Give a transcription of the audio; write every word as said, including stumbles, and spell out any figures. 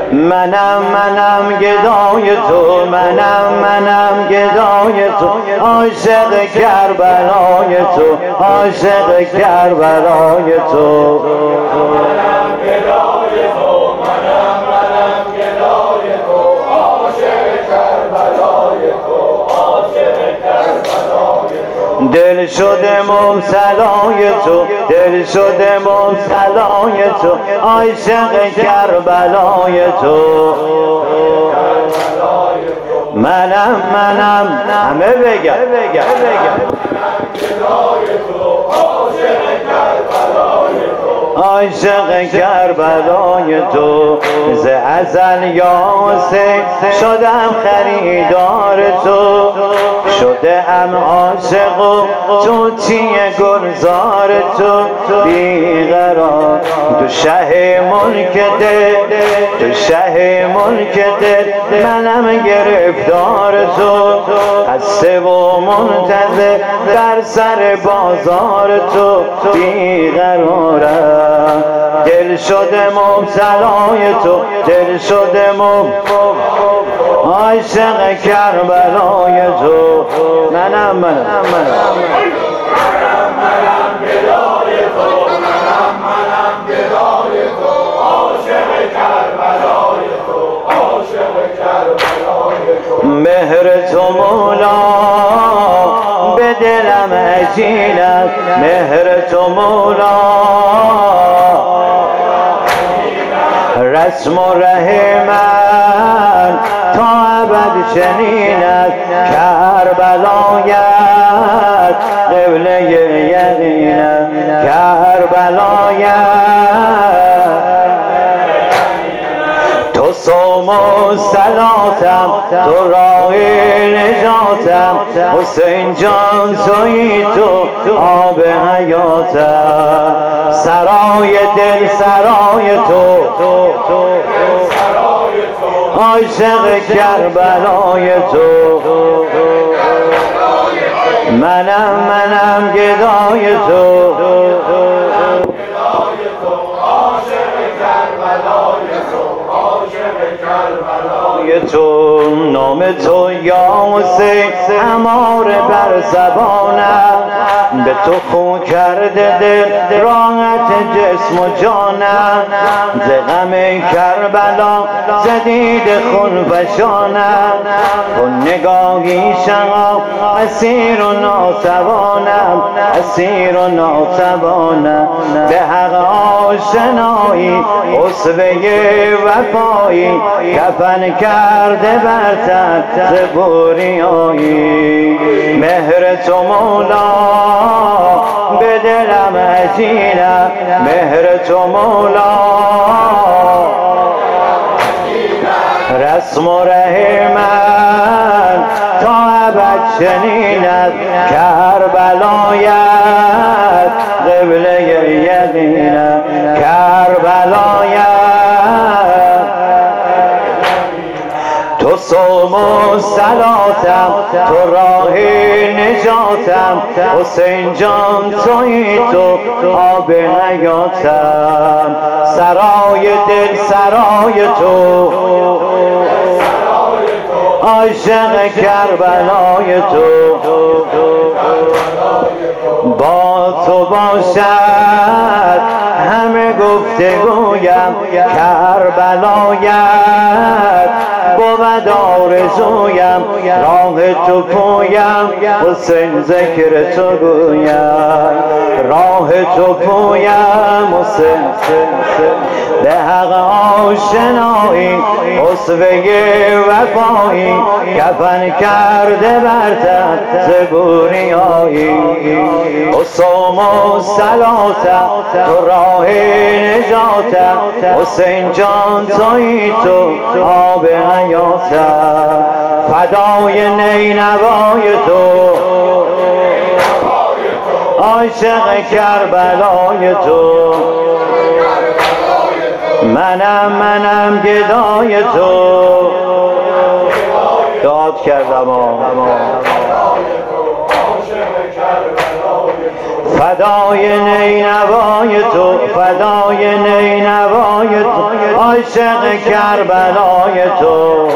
منم منم گدای تو، منم منم گدای تو، عاشق کربلای تو، عاشق کربلای تو. منم گدای تو، منم منم گدای تو، عاشق کربلای تو، عاشق کربلای تو. دل شده مبتلای تو، دل شده مبتلای تو، عاشق کربلای تو. منم منم همه بگم عاشق کربلای تو. ز ازل یاسه شدم خریدار تو، شده ام عاشق و تو چیه گلزار تو. بیقرار تو شه ملک دل، تو شه ملک دل، منم گرفتار تو. خسته و منتظر در سر بازار تو. بیقرارم دل شده مبتلای تو، دل شده مبتلای عاشق کربلای تو. منم منم منم منم گدای تو، منم منم گدای تو، عاشق کربلای تو، عاشق کربلای تو. مهر تو مولا به دلم عجین است، مهر تو مولا رسم و ره من تا ابد چنین است. کربلایت قبله یقین است، کربلایت تو صوم و صلاتم، تو راه نجاتم. حسین جان تویی تو، آب حیاتم. سرای دل سرای تو، عاشق کربلای تو. منم منم گدای تو، تو. نام تو یا حسین امار بر زبانم، به تو خو کرده دل راحت جسم و جانم. ز غم کربلا زدید خون فشانم، کن نگاهی شغا اسیر و ناتوانم، اسیر و ناتوانم. به حق آشنایی اسوه وفایی، کفن کرده بر تن ز بوریایی. مهر تو مولا به دلم عجین است، مهر تو مولا رسم و ره من تا ابد چنین است. کربلایت قبله یقین است، کربلایت تو صوم و صلاتم، تو راه نجاتم. حسین جان تویی تو، آب حیاتم. سرای دل سرای تو، عاشق کربلای تو. با تو باشد همه گفتگویم، کربلایت بود آرزویم. راه تو پویم حسین ذکر تو گویم، راه تو پویم حسین. به حق آشنایی اسوه وفایی، کفن کرده بر تن ز بوریایی. صوم و صلاتم، تو راه نجاتم. حسین جان تویی تو، آب حیاتم. فدای نینوای تو، عاشق کربلای تو. منم منم گدای تو. داد کردم آه فدای نینوای تو، فدای نینوای تو، عاشق کربلای تو.